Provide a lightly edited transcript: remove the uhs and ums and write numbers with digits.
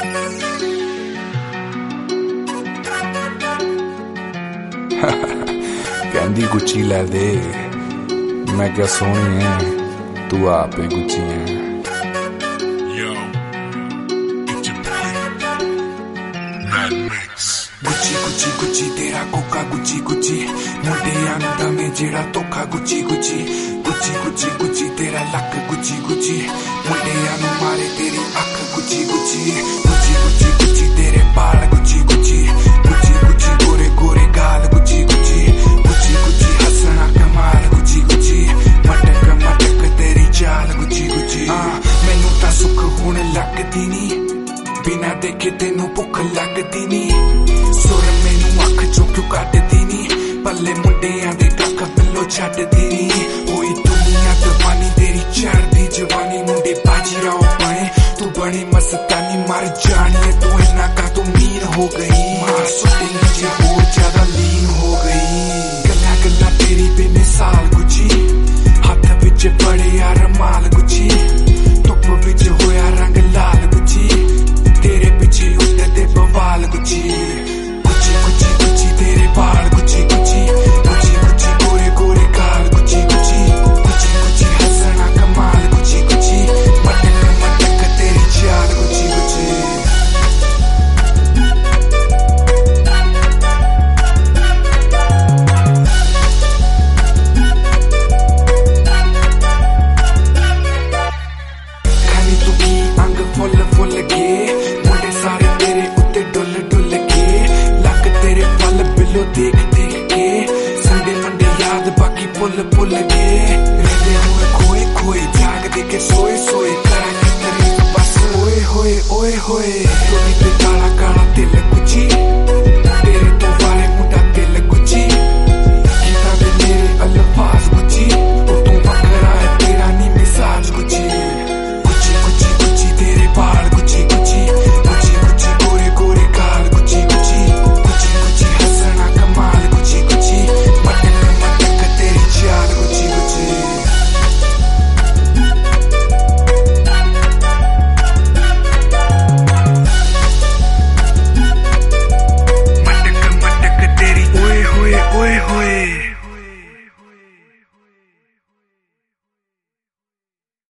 कहंदी Gucci लै दे, मैं क्या सोहनी है, तू आप ही गुच्ची है। गुच्ची गुच्ची गुच्ची तेरा कोका गुच्ची गुच्ची मुंडियां नूं दमे जेड़ा धोखा Gucci Gucci Gucci Gucci Gucci तेरा लक गुच्ची गुच्ची मुंडियां नूं मारे तेरी अख Gucci Gucci Gucci Gucci Gucci तेरे बाल गुच्ची गुच्ची गुच्ची गुच्ची गोरे गोरे गाल गुच्ची गुच्ची गुच्ची गुच्ची हसना कमाल गुच्ची गुच्ची मटक मटक तेरी चाल गुच्ची गुच्ची मैनू तां सुख हुण लगदी नी, बिना देखे तेनू भुख लगदी नी, सुर मैनू अख चों क्यों कटदी नी, पल्ले मुंडियां दे कख बिल्लो छड्डदी नी, होई दुनिया दीवानी तेरी चढ़दी जवानी, मुंडे बाजीराव बने तू बड़ी मस्तानी, मर जानी है तू इन्ना का तू मीन हो गई, मार सुटेंगी जे होर ज्यादा लीन हो गई, गल्ला गल्ला तेरी बेमिसाल गुच्ची, हथ विच बड़े यार माल गुच्ची, धुप विच होया रंग लाल गुच्ची, तेरे पीछे उड़दे बवाल गुच्ची गुच्ची गुच्ची गुच्ची तेरे बाल गुच्ची गुच्ची गुच्ची गुच्ची गोरे गोरे गाल गुच्ची गुच्ची गुच्ची गुच्ची हसना कमाल गुच्ची गुच्ची मटक मटक तेरी चाल गुच्ची गुच्ची। खाली तू की अंग फुल फुल के मुंडे सारे तेरे उत्ते डुल डुल के, लक तेरे पल बिलो देख देख के, संडे मंडे याद बाकी पुल पुल के, रहते हुए खोए खोए जाग दे के सोए सोए, करा की तारीफ बस ओए होए ओए होए, तोड़ी पे